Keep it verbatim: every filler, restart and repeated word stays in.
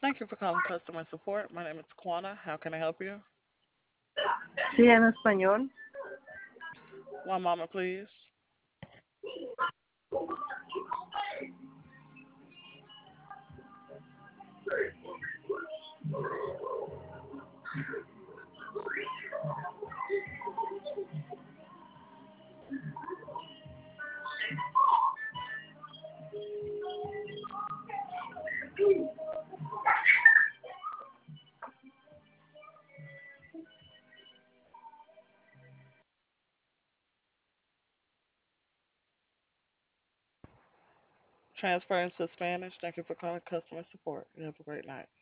Thank you for calling customer support. My name is Kwana. How can I help you? Sí, en español. One moment, please. Transferring to Spanish. Thank you for calling customer support. You have a great night.